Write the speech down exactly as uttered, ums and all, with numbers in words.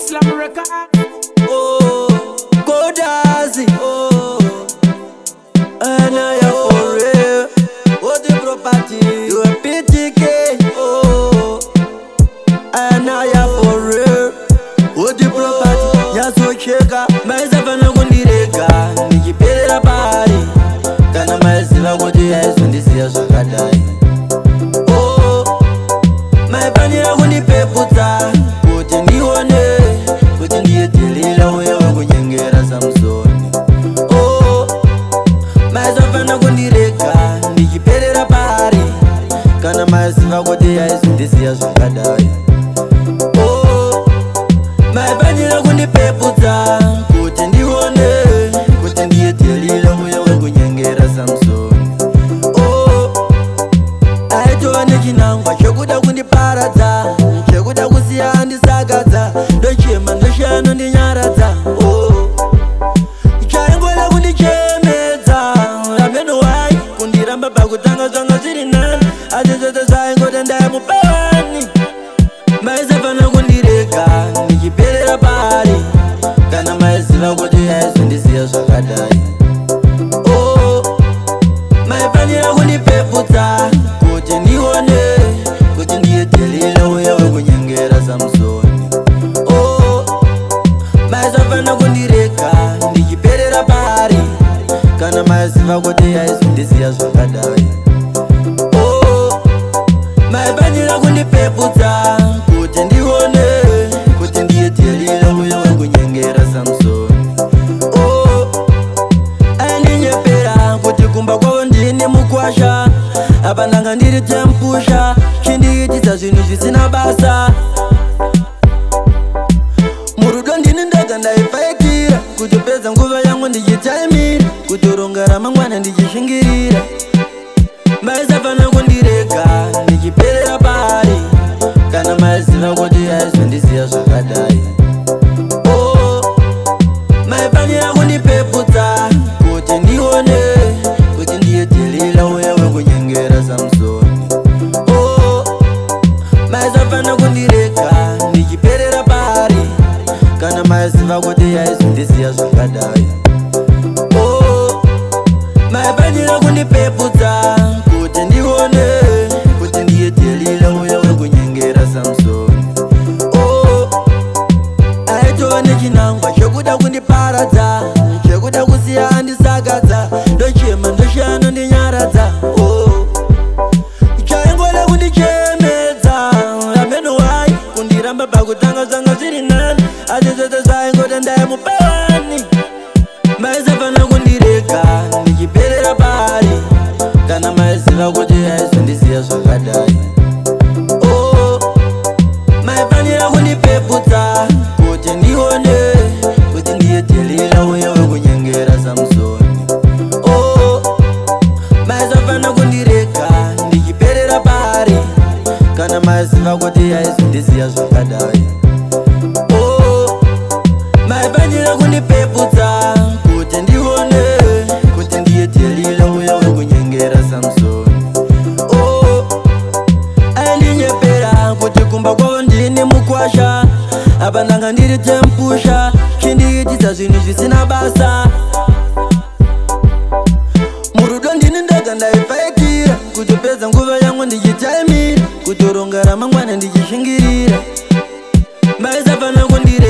Slam record. Oh, Kodazi. Oh, and I am for real. What the property? You a P T K. Oh, and I am for real. What the property? Yaso cheka. Myself na kundireka. Nikipeleka pari. Kana myself kuti yaso ndisiya zvakadai. Oh, my panira kundipeputa. Kuti ndione. Kuti ndiyetelela uye wakunyengera Samsoni. Oh, myself na kundireka. Nichiperera pari. Kana myself kuti yaso ndisiya zvakadai. Oh, my panira kundipeputa. Kuti ndione. Kuti ndiyetelela uye wakunyengera Samsoni. Oh, aitova nechinangwa chekuda kundiparadza, chekuda kusiya andisakadza, ndochema ndoshano ndinyaradza. Oh, chaingoda kundichemedza, ameno wai kundiramba pakutanga zvanga zviri nani, asi zvose zvaingoda ndaimupani. Maisafana kundireka ndichiperera pari, kana maiziva kuti yaizondisiya zvakadai. Oh, maifanira kundipeputsa kuti ndione kuti ndiyetelela uye wekunyengera Samsoni. Oh, maisafana kundireka ndichiperera pari, kana maiziva kuti yaizondisiya zvakadai. Oh, maifanira kundipeputsa kuti ndione kuti ndiyetelela uye wekunyengera Samsoni. Oh, aindinyepera kuti kumba kwavo ndini mukwasha, apa ndanga ndiri tempusha, chindiitisa zvinhu zvisina basa. Murudo ndini ndega ndaifaikira, kutopedza nguva yangu ndichitaimira, kutoronga ramangwana ndichishingirira. Maisafana kundireka ndichiperera pari, kana maiziva kuti yaizondisiya zvakadai. Oh, maifanira kundipeputsa kuti ndione kuti ndiyetelela uye wekunyengera Samsoni. Oh, maisafana kundireka ndichiperera pari, kana maiziva kuti yaizondisiya zvakadai. Oh, maifanira kundipeputsa kuti ndione kuti ndiyetelela uye wekunyengera Samsoni. Oh, aitova nechinangwa chekuda kundiparadza, chekuda kusiya andisakadza, ndochema ndoshano ndinyaradza. Oh, chaingoda kundichemedza, ameno wai kundiramba pakutanga zvanga zviri nani, asi zvose zvaingoda ndaimupani. Maisafana kundireka ndichiperera pari, kana maiziva kuti yaizondisiya zvakadai. Oh, maifanira kundipeputsa kuti ndione kuti ndiyetelela uye wekunyengera Samsoni. Oh, maisafana kundireka ndichiperera pari, kana maiziva kuti yaizondisiya zvakadai. Oh, maifanira kundipeputsa kuti ndione kuti ndiyetelela uye wekunyengera Samsoni. Oh, aindinyepera kuti kumba kwavo ndini mukwasha, apa ndanga ndiri tempusha, chindiitisa zvinhu zvisina basa. Murudo ndini ndega ndaifaikira, kutopedza nguva yangu ndichitaimira, kutoronga ramangwana ndichishingirira. Maisafana kundireka